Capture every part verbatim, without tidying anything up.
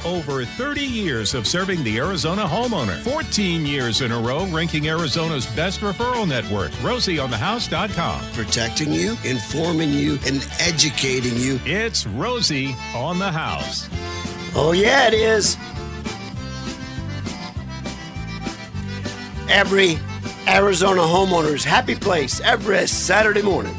Over thirty years of serving the Arizona homeowner. fourteen years in a row ranking Arizona's best referral network. Rosie on the house dot com. Protecting you, informing you, and educating you. It's Rosie on the House. Oh, yeah, it is. Every Arizona homeowner's happy place every Saturday morning.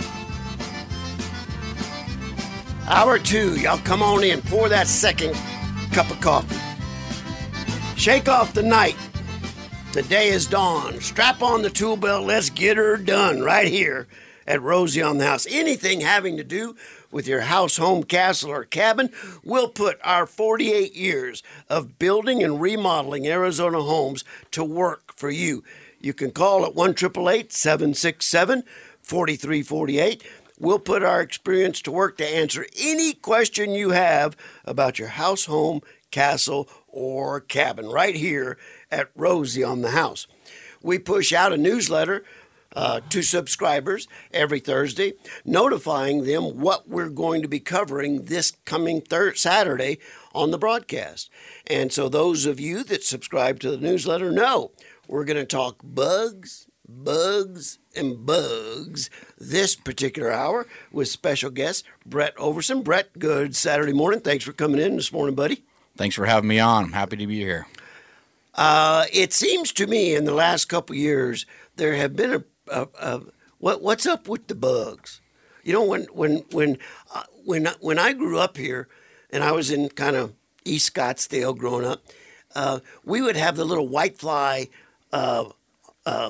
Hour two, y'all come on in, pour that second cup of coffee. Shake off the night. The day is dawn. Strap on the tool belt. Let's get her done right here at Rosie on the House. Anything having to do with your house, home, castle, or cabin, we'll put our forty-eight years of building and remodeling Arizona homes to work for you. You can call at one eight eight eight, seven six seven, four three four eight. We'll put our experience to work to answer any question you have about your house, home, castle, or cabin right here at Rosie on the House. We push out a newsletter uh, to subscribers every Thursday, notifying them what we're going to be covering this coming thir- Saturday on the broadcast. And so those of you that subscribe to the newsletter know we're going to talk bugs, bugs, and bugs this particular hour with special guest Brett Overson. Brett, good Saturday morning. Thanks for coming in this morning, buddy. Thanks for having me on. I'm happy to be here. Uh, it seems to me in the last couple of years there have been a, a, a what what's up with the bugs? You know, when when when uh, when when I grew up here, and I was in kind of East Scottsdale growing up, uh, we would have the little whitefly uh, uh,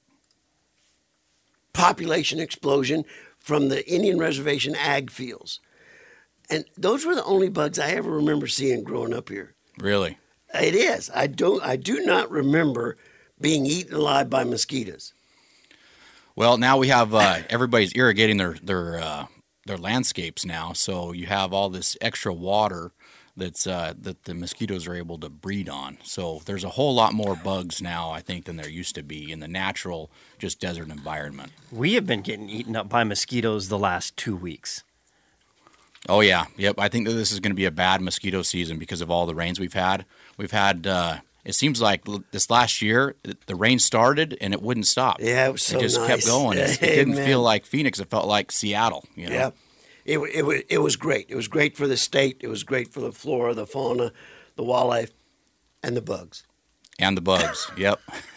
population explosion from the Indian Reservation ag fields. And those were the only bugs I ever remember seeing growing up here. Really? It is. I don't. I do not remember being eaten alive by mosquitoes. Well, now we have uh, everybody's irrigating their their uh, their landscapes now, so you have all this extra water that's uh, that the mosquitoes are able to breed on. So there's a whole lot more bugs now, I think, than there used to be in the natural, just desert environment. We have been getting eaten up by mosquitoes the last two weeks. Oh, yeah. Yep. I think that this is going to be a bad mosquito season because of all the rains we've had. We've had, uh, it seems like this last year, the rain started and it wouldn't stop. Yeah, it was so It just nice. kept going. It, it didn't feel like Phoenix. It felt like Seattle. You know? Yeah. It, it, it was great. It was great for the state. It was great for the flora, the fauna, the wildlife, and the bugs. And the bugs. Yep.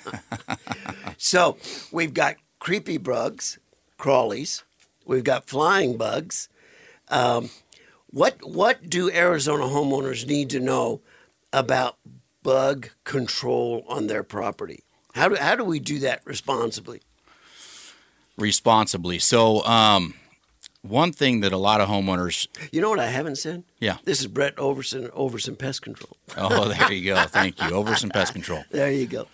So we've got creepy bugs, crawlies. We've got flying bugs. Um, what what do Arizona homeowners need to know about bug control on their property? How do how do we do that responsibly? Responsibly. So, um, one thing that a lot of homeowners... You know what I haven't said? Yeah. This is Brett Overson, Overson Pest Control. Oh, there you go. Thank you. Overson Pest Control. There you go.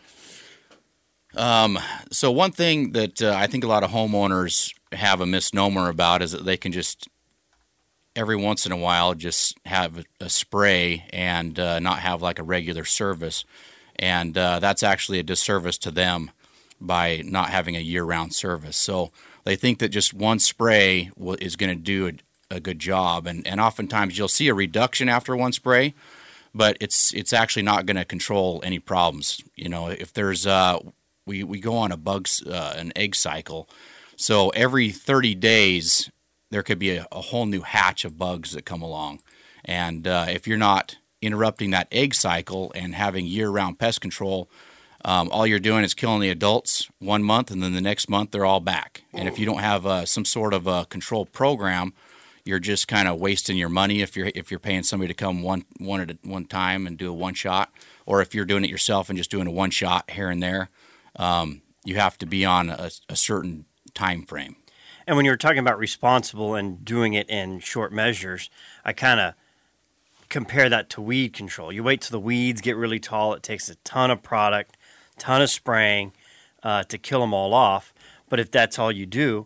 Um, so one thing that uh, I think a lot of homeowners have a misnomer about is that they can just... every once in a while just have a, a spray and uh, not have like a regular service. And uh, that's actually a disservice to them by not having a year-round service. So they think that just one spray will, is going to do a, a good job. And, and oftentimes you'll see a reduction after one spray, but it's it's actually not going to control any problems. You know, if there's uh, we, we go on a bugs, uh, an egg cycle. So every thirty days, there could be a, a whole new hatch of bugs that come along. And uh, if you're not interrupting that egg cycle and having year-round pest control, um, all you're doing is killing the adults one month, and then the next month they're all back. And if you don't have uh, some sort of a control program, you're just kind of wasting your money if you're if you're paying somebody to come one one at a, one time and do a one shot, or if you're doing it yourself and just doing a one shot here and there. Um, you have to be on a, a certain time frame. And when you were talking about responsible and doing it in short measures, I kind of compare that to weed control. You wait till the weeds get really tall. It takes a ton of product, ton of spraying uh, to kill them all off. But if that's all you do,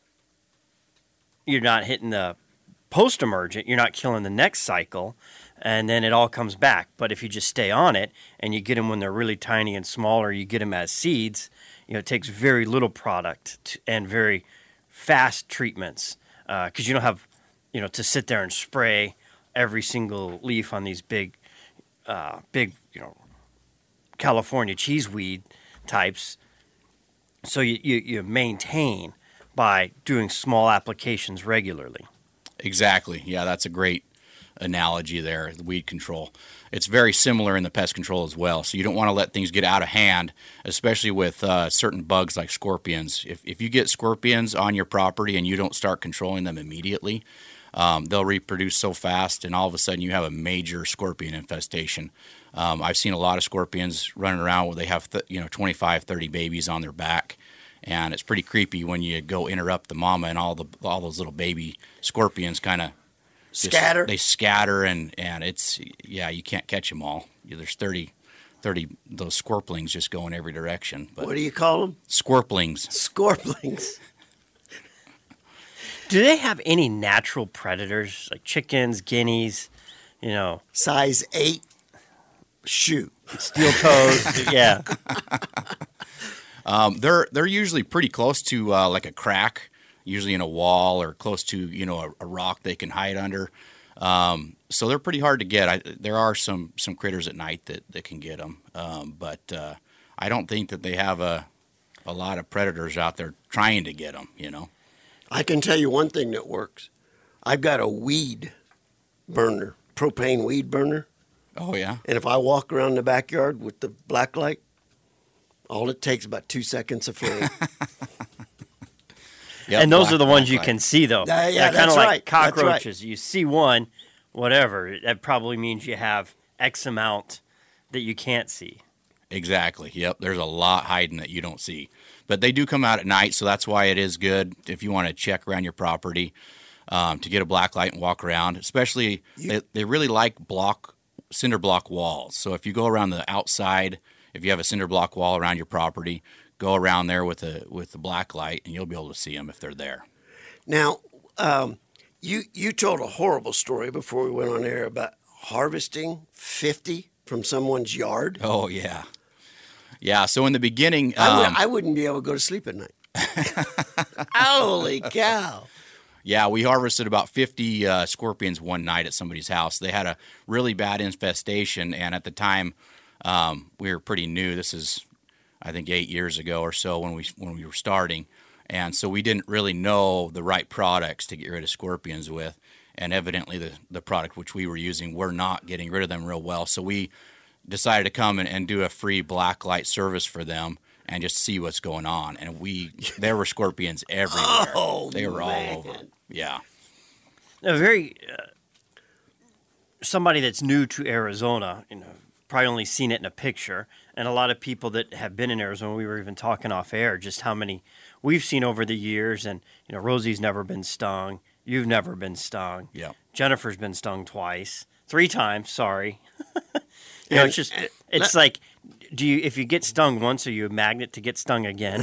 you're not hitting the post-emergent. You're not killing the next cycle, and then it all comes back. But if you just stay on it and you get them when they're really tiny and smaller, you get them as seeds, you know, it takes very little product to, and very fast treatments because uh, you don't have, you know, to sit there and spray every single leaf on these big uh, big, you know, California cheeseweed types. So you, you, you maintain by doing small applications regularly. Exactly. Yeah, that's a great analogy there, the weed control. It's very similar in the pest control as well. So you don't want to let things get out of hand, especially with uh, certain bugs like scorpions. If, if you get scorpions on your property and you don't start controlling them immediately, um, they'll reproduce so fast, and all of a sudden you have a major scorpion infestation. Um, I've seen a lot of scorpions running around where they have th- you know twenty-five, thirty babies on their back, and it's pretty creepy when you go interrupt the mama and all the all those little baby scorpions kind of Scatter. They scatter, and, and it's, yeah, you can't catch them all. There's thirty, thirty those scorplings just go in every direction. But What do you call them? Scorplings. Scorplings. Do they have any natural predators like chickens, guineas, you know, Size eight. Shoot. steel toes? Yeah. Um, they're they're usually pretty close to uh, like a crack, usually in a wall or close to you know a, a rock they can hide under. Um, so they're pretty hard to get. I, there are some some critters at night that, that can get them, um, but uh, I don't think that they have a a lot of predators out there trying to get them. You know. I can tell you one thing that works. I've got a weed burner, propane weed burner, Oh yeah. and if I walk around the backyard with the black light, all it takes is about two seconds of flame. Yep, And those black- are the ones black you light. can see, though. Uh, yeah, They're kinda that's like right. That's right. cockroaches. You see one, whatever. That probably means you have X amount that you can't see. Exactly. Yep. There's a lot hiding that you don't see. But they do come out at night, so that's why it is good if you want to check around your property um, to get a black light and walk around. Especially, You- they, they really like block cinder block walls. So if you go around the outside, if you have a cinder block wall around your property, go around there with a with the black light, and you'll be able to see them if they're there. Now, um, you you told a horrible story before we went on air about harvesting fifty from someone's yard. Oh yeah, yeah. So in the beginning, I, would, um, I wouldn't be able to go to sleep at night. Holy cow! Yeah, we harvested about fifty uh, scorpions one night at somebody's house. They had a really bad infestation, and at the time, um, we were pretty new. This is, I think, eight years ago or so when we when we were starting, and so we didn't really know the right products to get rid of scorpions with. And evidently, the the product which we were using, we're not getting rid of them real well. So we decided to come and, and do a free black light service for them and just see what's going on. And we there were scorpions everywhere. Oh, they were man. all over. Yeah. A very uh, somebody that's new to Arizona, you know, probably only seen it in a picture, and a lot of people that have been in Arizona. We were even talking off air just how many we've seen over the years, and you know, Rosie's never been stung. You've never been stung. Yeah. Jennifer's been stung twice, three times. Sorry. you know, And- it's just and it's like, do you if you get stung once, are you a magnet to get stung again?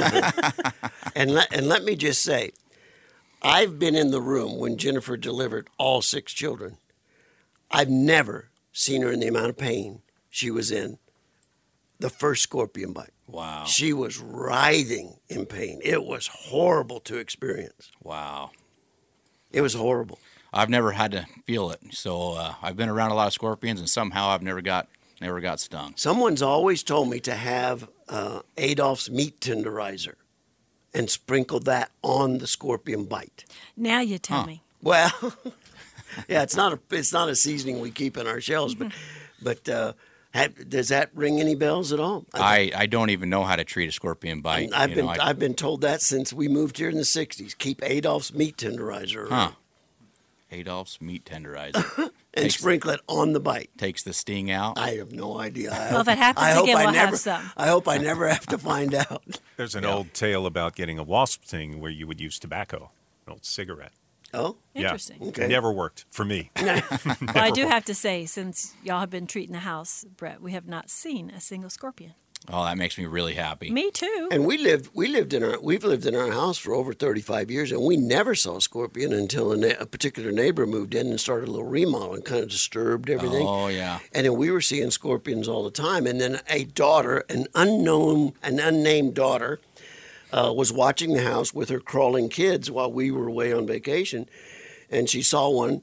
And let, and let me just say, I've been in the room when Jennifer delivered all six children. I've never seen her in the amount of pain she was in the first scorpion bite. Wow. She was writhing in pain. It was horrible to experience. Wow. It was horrible. I've never had to feel it. So uh, I've been around a lot of scorpions, and somehow I've never got never got stung. Someone's always told me to have uh, Adolph's meat tenderizer and sprinkle that on the scorpion bite. Now you tell Huh. me. Well, yeah, it's not a it's not a seasoning we keep in our shelves, but but uh, have, does that ring any bells at all? I, I don't even know how to treat a scorpion bite. I've you been know, I- I've been told that since we moved here in the sixties. Keep Adolph's meat tenderizer Huh. around Adolph's meat tenderizer and takes, sprinkle it on the bite. takes the sting out. I have no idea. I Well, if hope- it happens I hope again, I we'll have never, some. I hope I never have to find out. There's an Yeah. old tale about getting a wasp sting where you would use tobacco, an old cigarette. Oh, Interesting. Yeah. Okay. Never worked for me. Well, I do have to say, since y'all have been treating the house, Brett, we have not seen a single scorpion. Oh, that makes me really happy. Me too. and we lived we lived in our we've lived in our house for over thirty-five years, and we never saw a scorpion until a, na- a particular neighbor moved in and started a little remodel and kind of disturbed everything. Oh, yeah. And then we were seeing scorpions all the time. And then a daughter, an unknown, an unnamed daughter, uh, was watching the house with her crawling kids while we were away on vacation, and she saw one.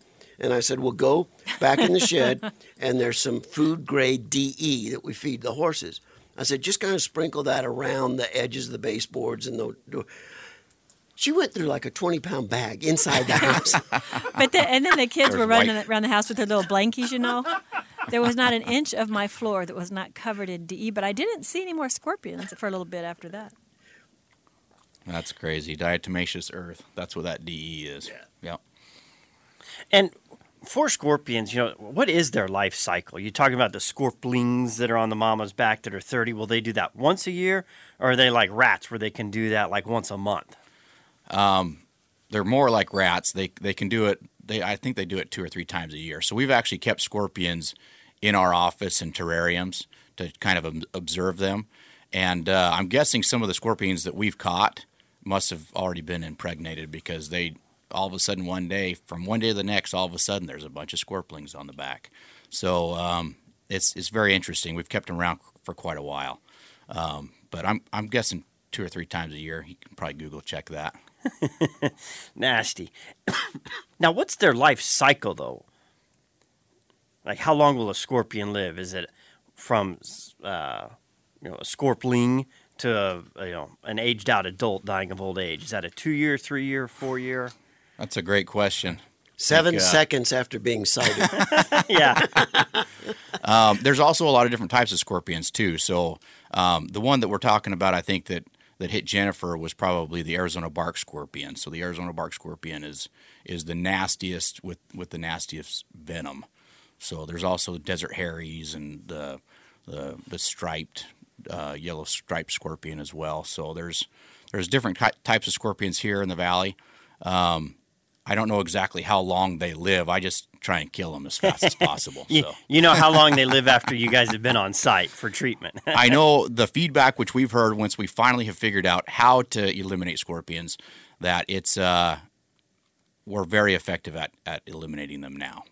And I said, well, go back in the shed, and there's some food-grade D E that we feed the horses. I said, just kind of sprinkle that around the edges of the baseboards and the. She went through like a twenty-pound bag inside the house. But the, and then the kids There's were running white- around the house with their little blankies, you know. There was not an inch of my floor that was not covered in D E, but I didn't see any more scorpions for a little bit after that. That's crazy. Diatomaceous earth. That's what that D E is. Yeah. Yep. And for scorpions, you know, what is their life cycle? You're talking about the scorplings that are on the mama's back that are thirty. Will they do that once a year, or are they like rats where they can do that like once a month? Um, they're more like rats. They they can do it. They I think they do it two or three times a year. So we've actually kept scorpions in our office in terrariums to kind of ob- observe them. And uh, I'm guessing some of the scorpions that we've caught must have already been impregnated because they all of a sudden one day, from one day to the next, all of a sudden there's a bunch of scorpions on the back. So um, it's it's very interesting. We've kept them around for quite a while. Um, but I'm I'm guessing two or three times a year. You can probably Google check that. Nasty. Now, what's their life cycle, though? Like, how long will a scorpion live? Is it from uh, you know a scorpling to a, you know an aged out adult dying of old age? Is that a two year, three year, four year? That's a great question. Seven Like, uh, seconds after being sighted. Yeah. Um, there's also a lot of different types of scorpions too. So um, the one that we're talking about, I think that, that hit Jennifer was probably the Arizona bark scorpion. So the Arizona bark scorpion is is the nastiest with, with the nastiest venom. So there's also desert harries and the the, the striped uh, yellow striped scorpion as well. So there's there's different ki- types of scorpions here in the valley. Um, I don't know exactly how long they live. I just try and kill them as fast as possible. you, So. you know how long they live after you guys have been on site for treatment. I know the feedback which we've heard once we finally have figured out how to eliminate scorpions, that it's uh, we're very effective at, at eliminating them now.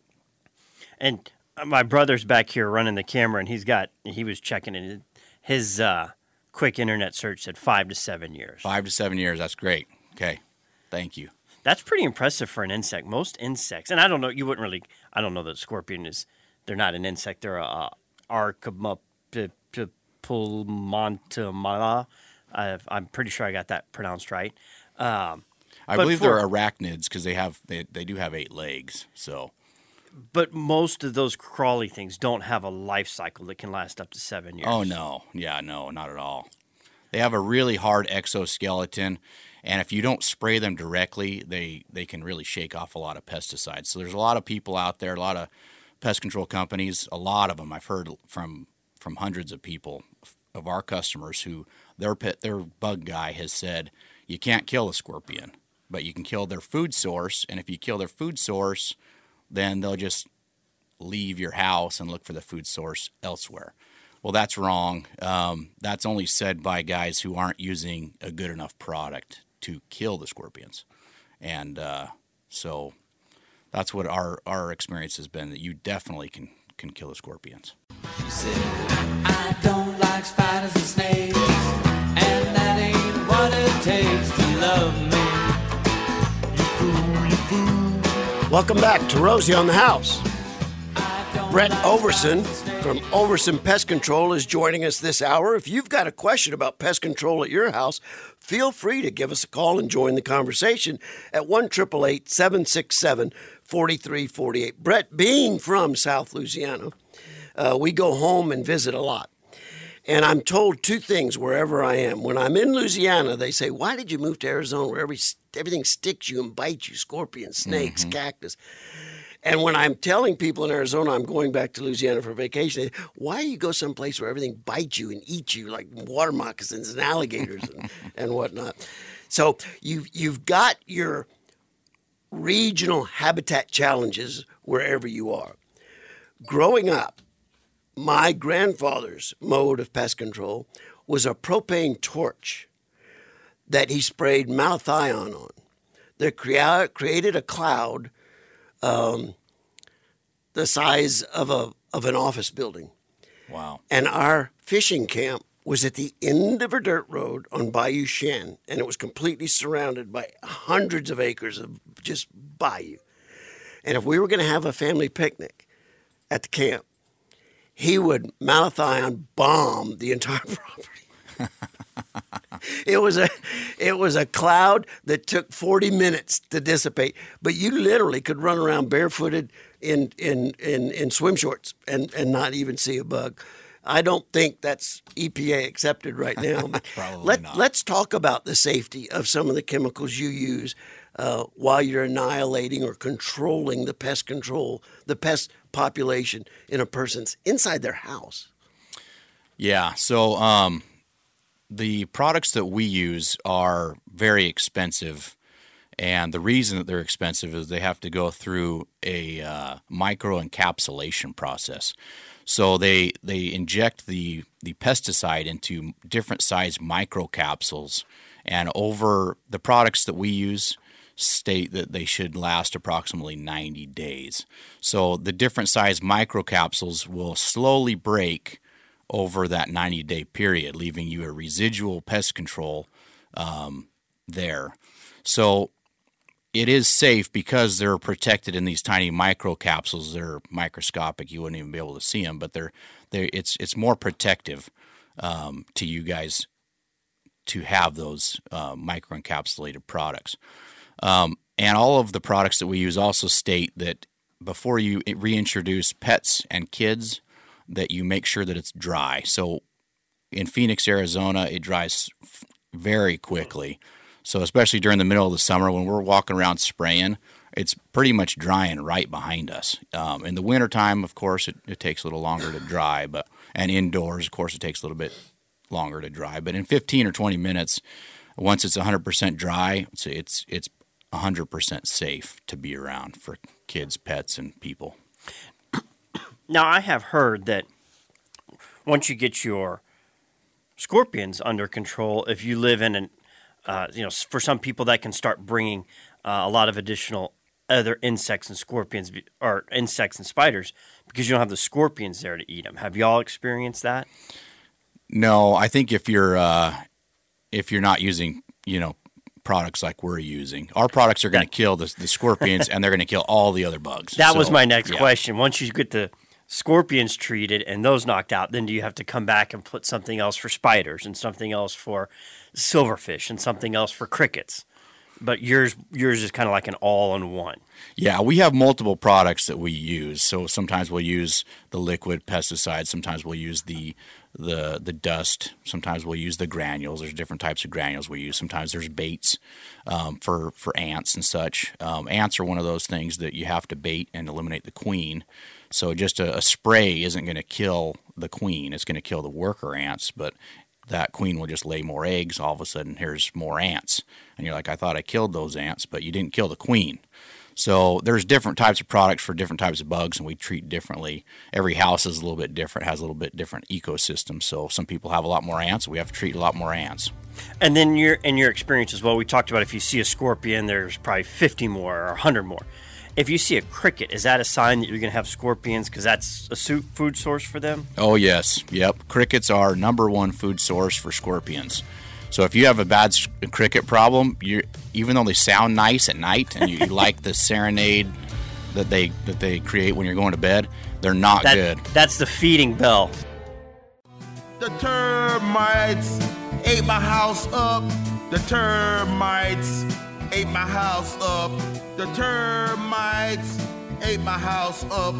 And my brother's back here running the camera, and he's got he was checking it. His uh, quick internet search said five to seven years. Five to seven years. That's great. Okay, thank you. That's pretty impressive for an insect. Most insects, and I don't know, you wouldn't really, I don't know that scorpion is, they're not an insect. They're a Archaeopulmontomala. I'm pretty sure I got that pronounced right. Um, I But believe for- they're arachnids because they have they, they do have eight legs. So but most of those crawly things don't have a life cycle that can last up to seven years. oh no, yeah, no, not at all. They have a really hard exoskeleton. And if you don't spray them directly, they, they can really shake off a lot of pesticides. So there's a lot of people out there, a lot of pest control companies, a lot of them. I've heard from from hundreds of people, of our customers, who their pet, their bug guy has said, you can't kill a scorpion, but you can kill their food source. And if you kill their food source, then they'll just leave your house and look for the food source elsewhere. Well, that's wrong. Um, that's only said by guys who aren't using a good enough product to kill the scorpions. And uh, so that's what our, our experience has been, that you definitely can, can kill the scorpions. She said, I don't like spiders and snakes, and that ain't what it takes to love me. You fool, you fool. Welcome back to Rosie on the House. Brett Overson from Overson Pest Control is joining us this hour. If you've got a question about pest control at your house, feel free to give us a call and join the conversation at one eight eight eight, seven six seven, four three four eight. Brett, being from South Louisiana, uh, we go home and visit a lot. And I'm told two things wherever I am. When I'm in Louisiana, they say, why did you move to Arizona where every, everything sticks you and bites you, scorpions, snakes, mm-hmm. cactus? And when I'm telling people in Arizona I'm going back to Louisiana for vacation, they say, why do you go someplace where everything bites you and eats you like water moccasins and alligators and, and whatnot? So you've, you've got your regional habitat challenges wherever you are. Growing up, my grandfather's mode of pest control was a propane torch that he sprayed malathion on. That crea- created a cloud Um, the size of a of an office building. Wow. And our fishing camp was at the end of a dirt road on Bayou Chien, and it was completely surrounded by hundreds of acres of just bayou. And if we were going to have a family picnic at the camp, he would malathion bomb the entire property. It was a it was a cloud that took forty minutes to dissipate, but you literally could run around barefooted in in, in, in swim shorts and, and not even see a bug. I don't think that's E P A accepted right now. Probably Let, not. Let's talk about the safety of some of the chemicals you use uh, while you're annihilating or controlling the pest control, the pest population in a person's inside their house. Yeah, so um, the products that we use are very expensive, and the reason that they're expensive is they have to go through a uh, microencapsulation process. So they they inject the, the pesticide into different size microcapsules, and over the products that we use state that they should last approximately ninety days. So the different size microcapsules will slowly break over that ninety-day period, leaving you a residual pest control um, there. So it is safe because they're protected in these tiny microcapsules. They're microscopic; you wouldn't even be able to see them. But they're they it's it's more protective um, to you guys to have those uh, microencapsulated products. Um, and all of the products that we use also state that before you reintroduce pets and kids, that you make sure that it's dry. So in Phoenix, Arizona, it dries f- very quickly. So especially during the middle of the summer when we're walking around spraying, it's pretty much drying right behind us. Um, in the wintertime, of course, it, it takes a little longer to dry, but and indoors, of course, it takes a little bit longer to dry. But in fifteen or twenty minutes, once it's one hundred percent dry, it's it's it's one hundred percent safe to be around for kids, pets, and people. Now, I have heard that once you get your scorpions under control, if you live in an, uh, you know, for some people that can start bringing uh, a lot of additional other insects and scorpions, or insects and spiders, because you don't have the scorpions there to eat them. Have y'all experienced that? No, I think if you're uh, if you're not using, you know, products like we're using, our products are going to kill the, the scorpions and they're going to kill all the other bugs. That So, was my next yeah. question. Once you get the scorpions treated and those knocked out, then do you have to come back and put something else for spiders and something else for silverfish and something else for crickets? But yours yours is kind of like an all-in-one. Yeah, we have multiple products that we use. So sometimes we'll use the liquid pesticide. Sometimes we'll use the the the dust. Sometimes we'll use the granules. There's different types of granules we use. Sometimes there's baits um, for for ants and such. Um, ants are one of those things that you have to bait and eliminate the queen. So just a, a spray isn't going to kill the queen. It's going to kill the worker ants, but that queen will just lay more eggs. All of a sudden, here's more ants. And you're like, I thought I killed those ants, but you didn't kill the queen. So there's different types of products for different types of bugs, and we treat differently. Every house is a little bit different, has a little bit different ecosystem. So some people have a lot more ants. We have to treat a lot more ants. And then your in your experience as well, we talked about if you see a scorpion, there's probably fifty more or one hundred more. If you see a cricket, is that a sign that you're going to have scorpions because that's a su- food source for them? Oh, yes. Yep. Crickets are number one food source for scorpions. So if you have a bad s- cricket problem, you even though they sound nice at night and you, you like the serenade that they that they create when you're going to bed, they're not That- good. That's the feeding bell. The termites ate my house up. The termites ate my house up. The termites ate my house up.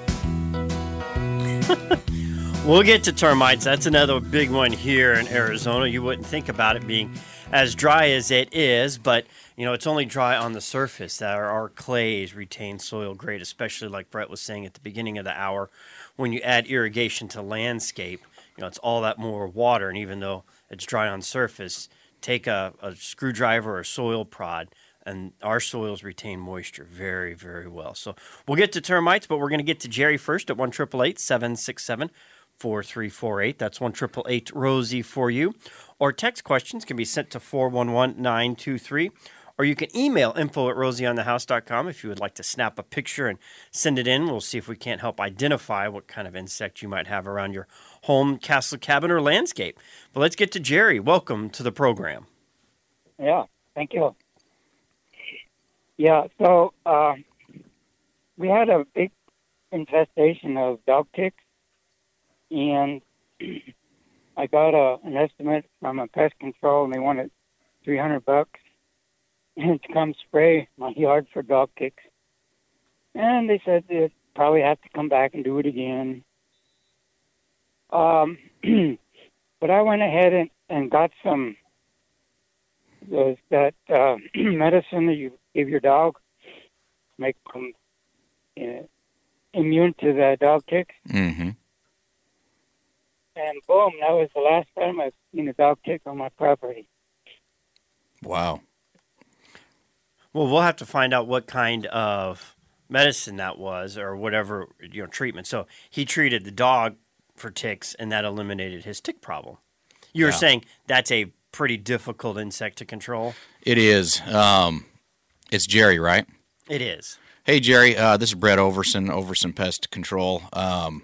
We'll get to termites. That's another big one here in Arizona. You wouldn't think about it being as dry as it is, but you know it's only dry on the surface. Our, our clays retain soil grade, especially like Brett was saying at the beginning of the hour. When you add irrigation to landscape, you know it's all that more water, and even though it's dry on surface, take a, a screwdriver or a soil prod, and our soils retain moisture very, very well. So we'll get to termites, but we're going to get to Jerry first at one eight eight eight, seven six seven, four three four eight. That's one eight eight eight, Rosie for you. Or text questions can be sent to four one one, nine two three. Or you can email info at rosie on the house dot com if you would like to snap a picture and send it in. We'll see if we can't help identify what kind of insect you might have around your home, castle, cabin, or landscape. But let's get to Jerry. Welcome to the program. Yeah, thank you. Yeah, so uh, we had a big infestation of dog ticks, and I got a, an estimate from a pest control, and they wanted three hundred bucks to come spray my yard for dog ticks. And they said they'd probably have to come back and do it again. Um, but I went ahead and, and got some those, that uh, medicine that you give your dog, make them uh, immune to the dog ticks. Mm-hmm. And boom, that was the last time I've seen a dog tick on my property. Wow. Well, we'll have to find out what kind of medicine that was or whatever, you know, treatment. So he treated the dog for ticks, and that eliminated his tick problem. You were Yeah. saying that's a pretty difficult insect to control? It is. Um, it's Jerry, right? It is. Hey, Jerry. Uh, this is Brett Overson, Overson Pest Control. Um,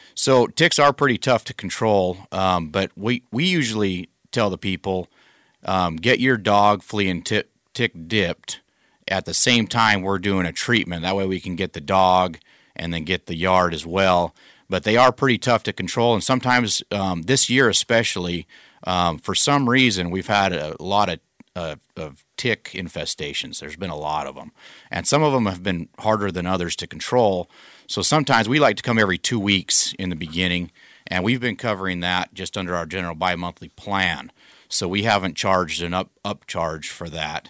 so ticks are pretty tough to control, um, but we, we usually tell the people, um, get your dog flea and tick, tick dipped at the same time we're doing a treatment. That way we can get the dog and then get the yard as well. But they are pretty tough to control, and sometimes um, this year especially, um, for some reason, we've had a lot of, uh, of tick infestations. There's been a lot of them, and some of them have been harder than others to control. So sometimes we like to come every two weeks in the beginning, and we've been covering that just under our general bi-monthly plan. So we haven't charged an up upcharge for that.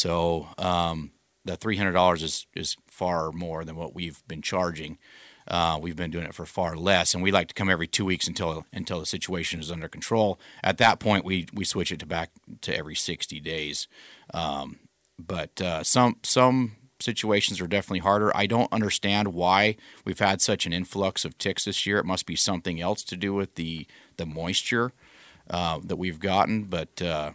So um, the three hundred dollars is, is far more than what we've been charging. Uh, we've been doing it for far less, and we like to come every two weeks until until the situation is under control. At that point, we we switch it to back to every sixty days. Um, but uh, some some situations are definitely harder. I don't understand why we've had such an influx of ticks this year. It must be something else to do with the the moisture uh, that we've gotten, but. Uh,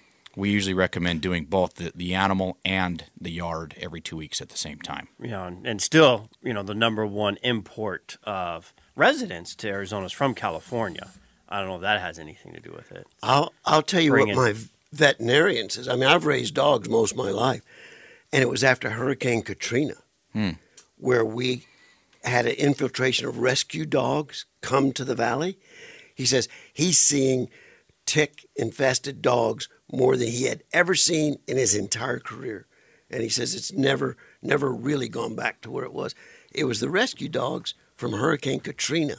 We usually recommend doing both the, the animal and the yard every two weeks at the same time. You know, and, and still, you know, the number one import of residents to Arizona is from California. I don't know if that has anything to do with it. I'll I'll tell you Bring what in- my veterinarian says. I mean, I've raised dogs most of my life, and it was after Hurricane Katrina Hmm. where we had an infiltration of rescue dogs come to the valley. He says he's seeing tick-infested dogs more than he had ever seen in his entire career. And he says it's never, never really gone back to where it was. It was the rescue dogs from Hurricane Katrina.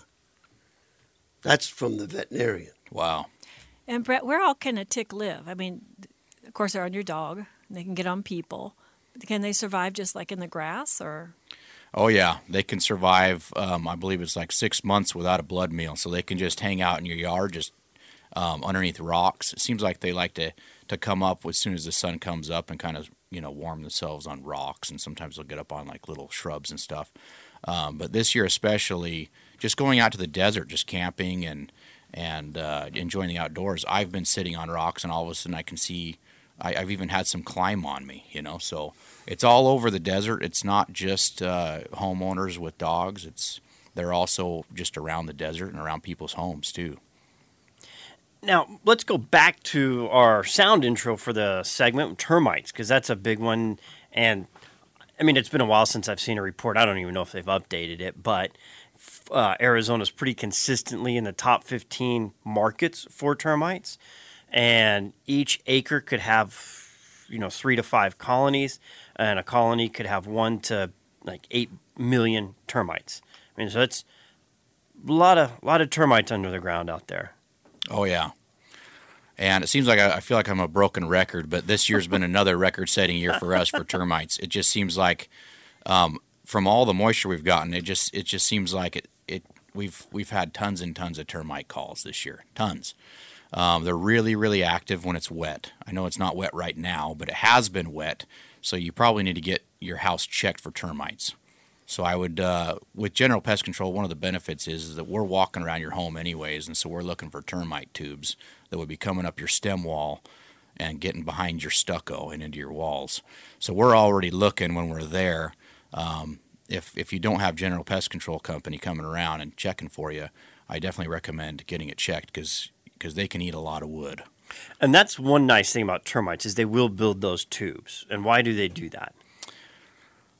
That's from the veterinarian. Wow. And Brett, where all can a tick live? I mean, of course, they're on your dog. And they can get on people. Can they survive just like in the grass, or? Oh, yeah. They can survive, um, I believe it's like six months without a blood meal. So they can just hang out in your yard, just um, underneath rocks. It seems like they like to, to come up as soon as the sun comes up and kind of, you know, warm themselves on rocks. And sometimes they'll get up on like little shrubs and stuff. Um, but this year especially, just going out to the desert, just camping and and uh, enjoying the outdoors. I've been sitting on rocks, and all of a sudden I can see, I, I've even had some climb on me, you know. So it's all over the desert. It's not just uh, homeowners with dogs. It's they're also just around the desert and around people's homes too. Now, let's go back to our sound intro for the segment, termites, because that's a big one. And, I mean, it's been a while since I've seen a report. I don't even know if they've updated it, but uh, Arizona's pretty consistently in the top fifteen markets for termites. And each acre could have, you know, three to five colonies, and a colony could have one to, like, eight million termites. I mean, so it's a lot of, a lot of termites under the ground out there. Oh, yeah. And it seems like I, I feel like I'm a broken record, but this year's been another record-setting year for us for termites. It just seems like um, from all the moisture we've gotten, it just it just seems like it, it we've we've had tons and tons of termite calls this year, tons. Um, they're really, really active when it's wet. I know it's not wet right now, but it has been wet, so you probably need to get your house checked for termites. So I would, uh, with general pest control, one of the benefits is, is that we're walking around your home anyways, and so we're looking for termite tubes that would be coming up your stem wall and getting behind your stucco and into your walls. So we're already looking when we're there. Um, if if you don't have general pest control company coming around and checking for you, I definitely recommend getting it checked because because they can eat a lot of wood. And that's one nice thing about termites is they will build those tubes. And why do they do that?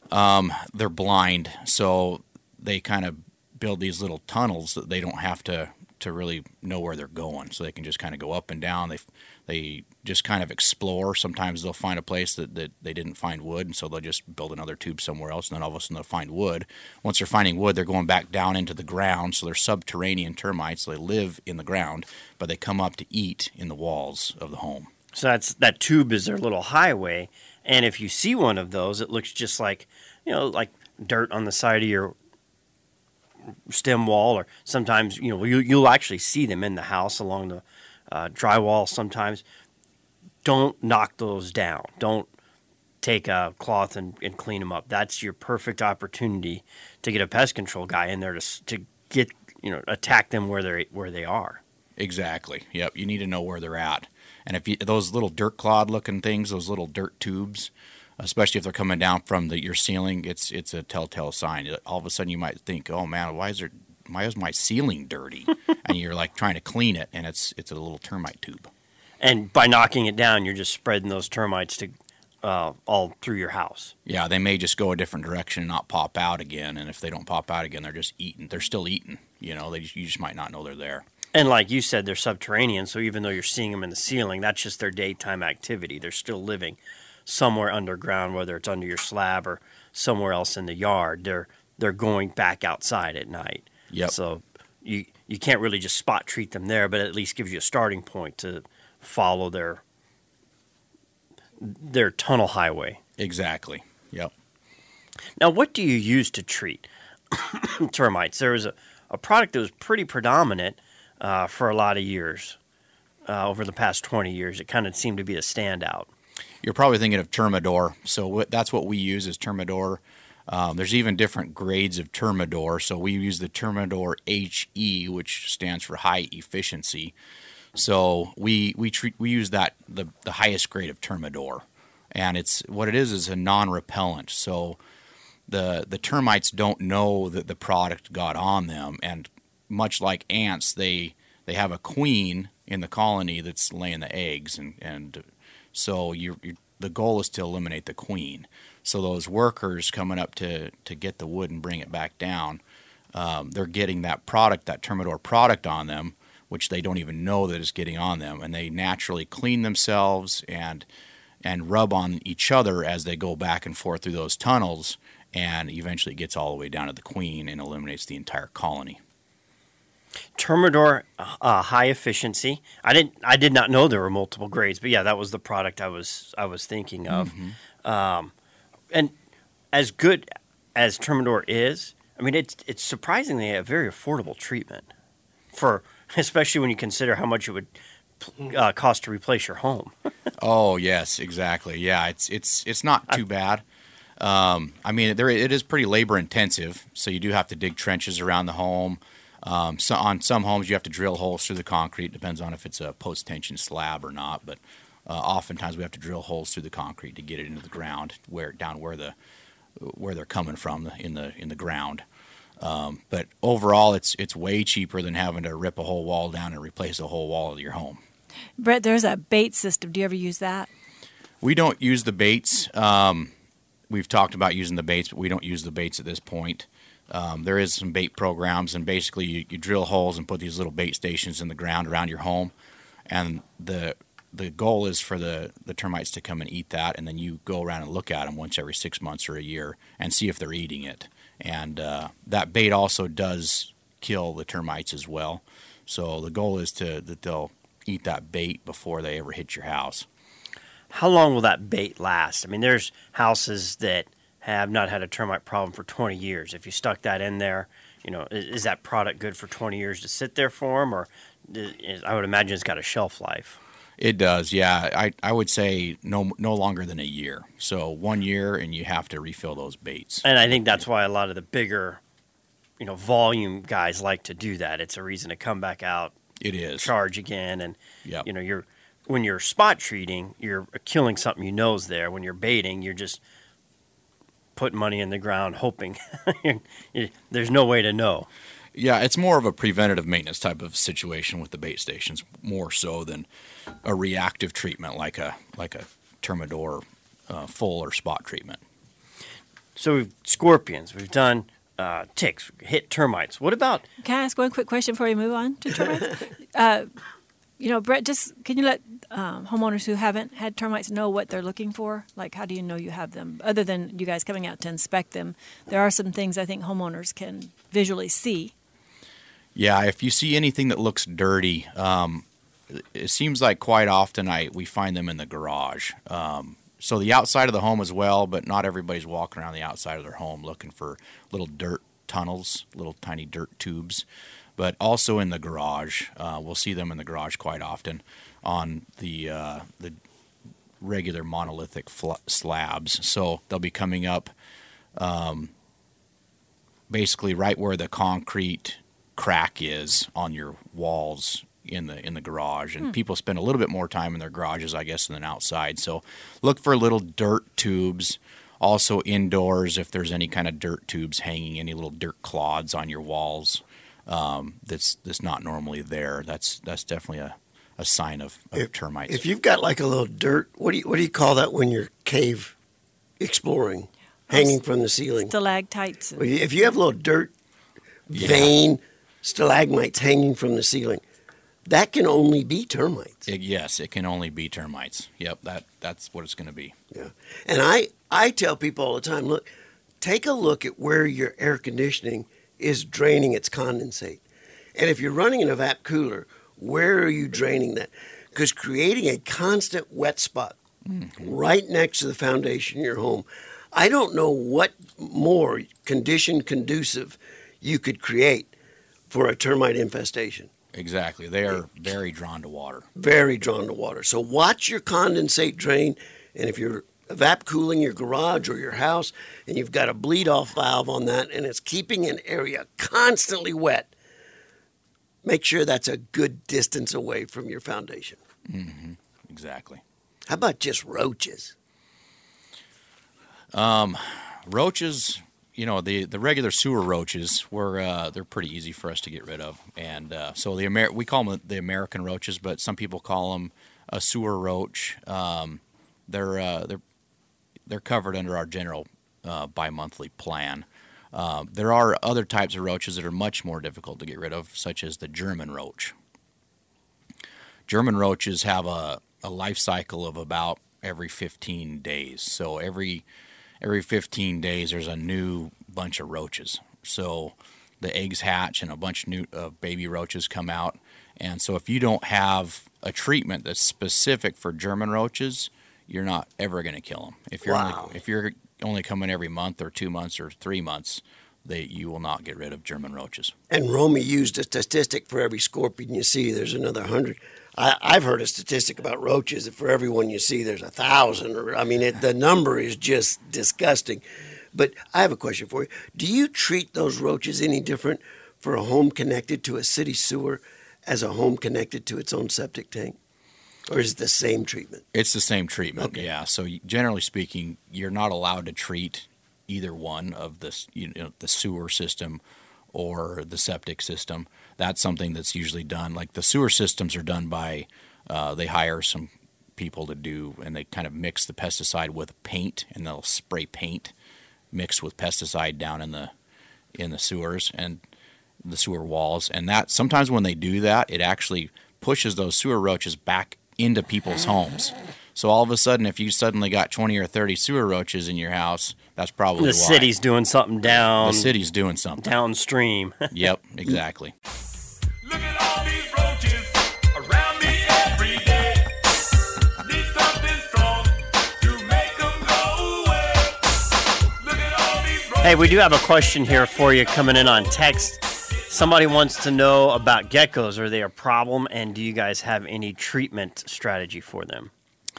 Um, they're blind, so they kind of build these little tunnels that they don't have to, to really know where they're going. So they can just kind of go up and down. They they just kind of explore. Sometimes they'll find a place that, that they didn't find wood, and so they'll just build another tube somewhere else, and then all of a sudden they'll find wood. Once they're finding wood, they're going back down into the ground, so they're subterranean termites. They live in the ground, but they come up to eat in the walls of the home. So that's that tube is their little highway, and if you see one of those, it looks just like, you know, like dirt on the side of your stem wall, or sometimes, you know, you, you'll actually see them in the house along the uh, drywall sometimes. Don't knock those down. Don't take a cloth and, and clean them up. That's your perfect opportunity to get a pest control guy in there to to get, you know, attack them where they where they are. Exactly. Yep. You need to know where they're at. And if you, those little dirt clod looking things, those little dirt tubes, especially if they're coming down from the, your ceiling, it's it's a telltale sign. All of a sudden you might think, oh man, why is there why is my ceiling dirty? And you're like trying to clean it, and it's it's a little termite tube. And by knocking it down, you're just spreading those termites to uh, all through your house. Yeah, they may just go a different direction and not pop out again. And if they don't pop out again, they're just eating. They're still eating. You know, they just, you just might not know they're there. And like you said, they're subterranean, so even though you're seeing them in the ceiling, that's just their daytime activity. They're still living somewhere underground, whether it's under your slab or somewhere else in the yard. They're they're going back outside at night. Yep. So you you can't really just spot treat them there, but it at least gives you a starting point to follow their their tunnel highway. Exactly. Yep. Now, what do you use to treat termites? There was a, a product that was pretty predominant uh, for a lot of years. Uh, over the past twenty years, it kind of seemed to be a standout. You're probably thinking of Termidor. So what, that's what we use is Termidor. Um, there's even different grades of Termidor. So we use the Termidor H E, which stands for high efficiency. So we we treat we use that the, the highest grade of Termidor, and it's what it is is a non-repellent. So the the termites don't know that the product got on them, and much like ants, they they have a queen in the colony that's laying the eggs, and and so you the goal is to eliminate the queen. So those workers coming up to to get the wood and bring it back down, um, they're getting that product, that Termidor product on them, which they don't even know that is getting on them, and they naturally clean themselves and and rub on each other as they go back and forth through those tunnels, and eventually it gets all the way down to the queen and eliminates the entire colony. Termidor, uh, high efficiency. I didn't. I did not know there were multiple grades, but yeah, that was the product I was I was thinking of. Mm-hmm. Um, and as good as Termidor is, I mean, it's it's surprisingly a very affordable treatment for. Especially when you consider how much it would uh, cost to replace your home. Oh yes, exactly. Yeah, it's it's it's not too bad. Um, I mean, there it is pretty labor intensive, so you do have to dig trenches around the home. Um, so on some homes, you have to drill holes through the concrete. Depends on if it's a post tension slab or not, but uh, oftentimes we have to drill holes through the concrete to get it into the ground, where down where the where they're coming from in the in the ground. Um, but overall, it's it's way cheaper than having to rip a whole wall down and replace a whole wall of your home. Brett, there's a bait system. Do you ever use that? We don't use the baits. Um, we've talked about using the baits, but we don't use the baits at this point. Um, there is some bait programs, and basically you, you drill holes and put these little bait stations in the ground around your home, and the the goal is for the, the termites to come and eat that, and then you go around and look at them once every six months or a year and see if they're eating it. And uh, that bait also does kill the termites as well. So the goal is to that they'll eat that bait before they ever hit your house. How long will that bait last? I mean, there's houses that have not had a termite problem for twenty years. If you stuck that in there, you know, is, is that product good for twenty years to sit there for them? Or is, I would imagine it's got a shelf life. It does, yeah. I, I would say no no longer than a year. So one year, and you have to refill those baits. And I think that's why a lot of the bigger, you know, volume guys like to do that. It's a reason to come back out. It is. Charge again, and yep. you know, you're when you're spot treating, you're killing something you know is there. When you're baiting, you're just putting money in the ground, hoping. There's no way to know. Yeah, it's more of a preventative maintenance type of situation with the bait stations, more so than a reactive treatment like a like a Termidor uh, full or spot treatment. So we've scorpions, we've done uh, ticks, hit termites. What about? Can I ask one quick question before we move on to termites? uh, you know, Brett, just can you let um, homeowners who haven't had termites know what they're looking for? Like, how do you know you have them? Other than you guys coming out to inspect them, there are some things I think homeowners can visually see. Yeah, if you see anything that looks dirty, um, it seems like quite often I we find them in the garage. Um, So the outside of the home as well, but not everybody's walking around the outside of their home looking for little dirt tunnels, little tiny dirt tubes. But also in the garage, uh, we'll see them in the garage quite often on the uh, the regular monolithic fl- slabs. So they'll be coming up um, basically right where the concrete crack is on your walls in the in the garage, and hmm. people spend a little bit more time in their garages, I guess, than outside. So look for little dirt tubes. Also indoors, if there's any kind of dirt tubes hanging, any little dirt clods on your walls, um, that's that's not normally there. That's that's definitely a, a sign of, of if, termites. If you've got like a little dirt, what do you what do you call that when you're cave exploring, hanging from the ceiling? Stalactites. And... If you have little dirt yeah. vein stalagmites hanging from the ceiling, that can only be termites. It, yes, it can only be termites. Yep, that that's what it's going to be. Yeah, and I, I tell people all the time, look, take a look at where your air conditioning is draining its condensate. And if you're running an evap cooler, where are you draining that? Because creating a constant wet spot mm-hmm. right next to the foundation of your home, I don't know what more condition conducive you could create for a termite infestation. Exactly. They are very drawn to water. Very drawn to water. So watch your condensate drain, and if you're evap cooling your garage or your house and you've got a bleed-off valve on that and it's keeping an area constantly wet, make sure that's a good distance away from your foundation. Mm-hmm. Exactly. How about just roaches? Um, roaches... You know, the, the regular sewer roaches, were uh, they're pretty easy for us to get rid of. And uh, so the Amer- we call them the American roaches, but some people call them a sewer roach. Um, they're, uh, they're, they're covered under our general uh, bi-monthly plan. Uh, there are other types of roaches that are much more difficult to get rid of, such as the German roach. German roaches have a, a life cycle of about every fifteen days. So every... Every fifteen days, there's a new bunch of roaches. So the eggs hatch and a bunch of new uh, baby roaches come out. And so if you don't have a treatment that's specific for German roaches, you're not ever going to kill them. If you're wow. only, if you're only coming every month or two months or three months, they you will not get rid of German roaches. And Romy used a statistic for every scorpion you see, there's another hundred. I, I've heard a statistic about roaches that for every one you see, there's a thousand. Or, I mean, it, the number is just disgusting. But I have a question for you. Do you treat those roaches any different for a home connected to a city sewer as a home connected to its own septic tank? Or is it the same treatment? It's the same treatment, okay. yeah. So generally speaking, you're not allowed to treat either one of this, you know, the sewer system or the septic system. That's something that's usually done. Like the sewer systems are done by, uh, they hire some people to do, and they kind of mix the pesticide with paint, and they'll spray paint mixed with pesticide down in the in the sewers and the sewer walls. And that sometimes when they do that, it actually pushes those sewer roaches back into people's homes. So all of a sudden, if you suddenly got twenty or thirty sewer roaches in your house, that's probably the why. city's doing something down. The city's doing something downstream. Yep, exactly. Look at all these roaches around me every day. Need something strong to make them go away. Look at all these roaches. Hey, we do have a question here for you coming in on text. Somebody wants to know about geckos. Are they a problem, and do you guys have any treatment strategy for them?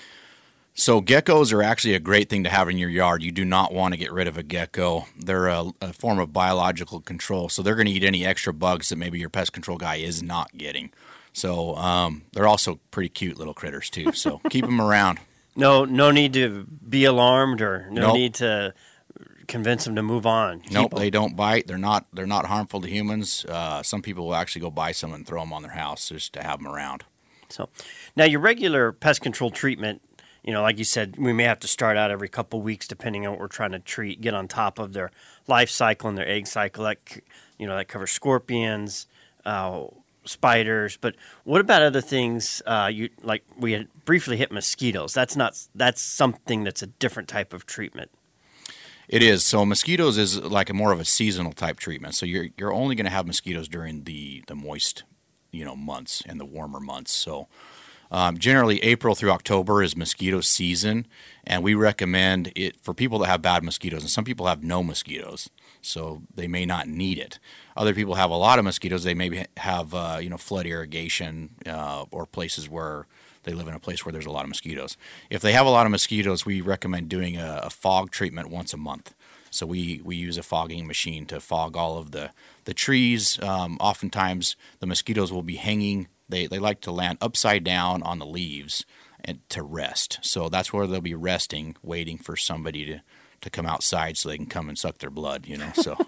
So geckos are actually a great thing to have in your yard. You do not want to get rid of a gecko. They're a, a form of biological control, so they're going to eat any extra bugs that maybe your pest control guy is not getting. So um, they're also pretty cute little critters too, so keep them around. No no need to be alarmed or no Nope. need to convince them to move on. Keep Nope, them. they don't bite. They're not They're not harmful to humans. Uh, some people will actually go buy some and throw them on their house just to have them around. So now your regular pest control treatment, you know, like you said, we may have to start out every couple weeks depending on what we're trying to treat, get on top of their life cycle and their egg cycle. That, c- you know, that covers scorpions, uh, spiders. But what about other things? Uh, you like we had briefly hit mosquitoes. That's not. That's something that's a different type of treatment. It is. So mosquitoes is like a more of a seasonal type treatment. So you're you're only going to have mosquitoes during the, the moist, you know, months and the warmer months. So um, generally April through October is mosquito season, and we recommend it for people that have bad mosquitoes. And some people have no mosquitoes, so they may not need it. Other people have a lot of mosquitoes. They maybe have uh, you know flood irrigation uh, or places where they live in a place where there's a lot of mosquitoes. If they have a lot of mosquitoes, we recommend doing a, a fog treatment once a month. So we, we use a fogging machine to fog all of the, the trees. Um, oftentimes, the mosquitoes will be hanging. They, they like to land upside down on the leaves and to rest. So that's where they'll be resting, waiting for somebody to, to come outside so they can come and suck their blood, you know. So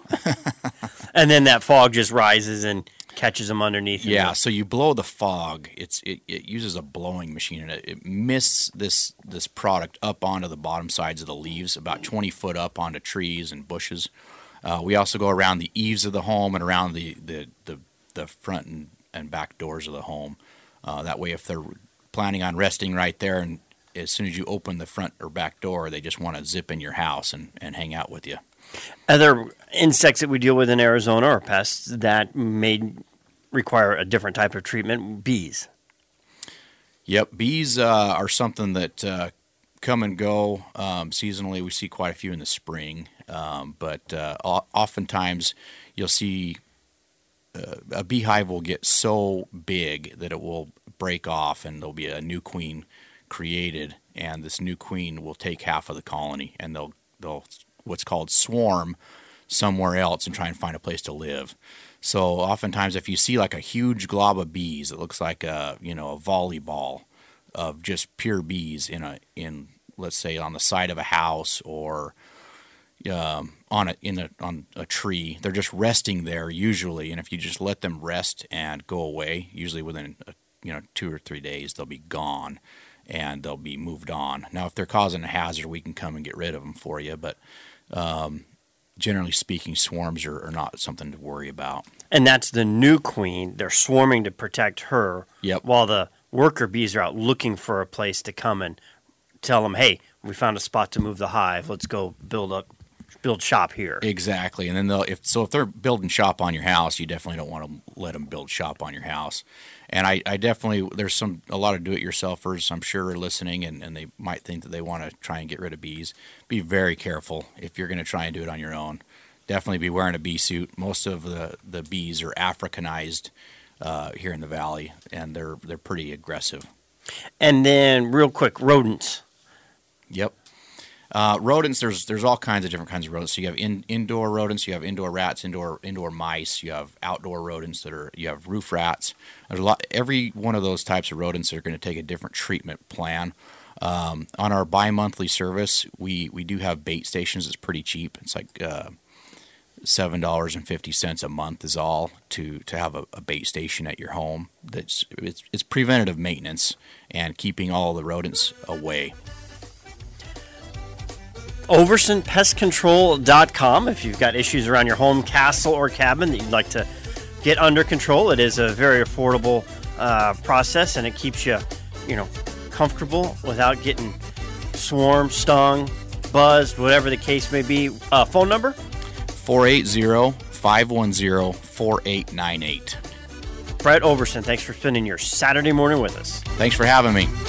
And then that fog just rises and catches them underneath. Yeah, so you blow the fog. It's it, it uses a blowing machine, and it, it mists this this product up onto the bottom sides of the leaves, about twenty foot up onto trees and bushes. Uh, we also go around the eaves of the home and around the the, the, the front and, and back doors of the home. Uh, that way, if they're planning on resting right there, and as soon as you open the front or back door, they just want to zip in your house and, and hang out with you. Other insects that we deal with in Arizona are pests that may require a different type of treatment. Bees. Yep, bees uh, are something that uh, come and go um, seasonally. We see quite a few in the spring, um, but uh, o- oftentimes you'll see uh, a beehive will get so big that it will break off, and there'll be a new queen created, and this new queen will take half of the colony, and they'll they'll what's called swarm somewhere else and try and find a place to live. So oftentimes if you see like a huge glob of bees, it looks like a, you know, a volleyball of just pure bees in a, in, let's say on the side of a house or um, on a, in a, on a tree, they're just resting there usually. And if you just let them rest and go away, usually within, a, you know, two or three days, they'll be gone and they'll be moved on. Now, if they're causing a hazard, we can come and get rid of them for you. But, um, generally speaking, swarms are, are not something to worry about. And that's the new queen. They're swarming to protect her. Yep. While the worker bees are out looking for a place to come and tell them, hey, we found a spot to move the hive. Let's go build up, build shop here. Exactly. And then they'll, if so, if they're building shop on your house, you definitely don't want to let them build shop on your house. And I, I definitely, there's some a lot of do-it-yourselfers, I'm sure, are listening, and, and they might think that they want to try and get rid of bees. Be very careful if you're going to try and do it on your own. Definitely be wearing a bee suit. Most of the, the bees are Africanized uh, here in the valley, and they're they're pretty aggressive. And then, real quick, rodents. Yep. Uh, rodents, there's there's all kinds of different kinds of rodents. So you have in, indoor rodents, you have indoor rats, indoor indoor mice, you have outdoor rodents that are, you have roof rats. There's a lot. Every one of those types of rodents are going to take a different treatment plan. Um, on our bi-monthly service, we, we do have bait stations. It's pretty cheap. It's like uh, seven dollars and fifty cents a month is all to, to have a, a bait station at your home. That's it's, it's preventative maintenance and keeping all the rodents away. Overson Pest Control dot com. If you've got issues around your home, castle, or cabin that you'd like to get under control, it is a very affordable uh, process, and it keeps you, you know, comfortable without getting swarmed, stung, buzzed, whatever the case may be. Uh, phone number? four eight zero, five one zero, four eight nine eight. Brett Overson, thanks for spending your Saturday morning with us. Thanks for having me.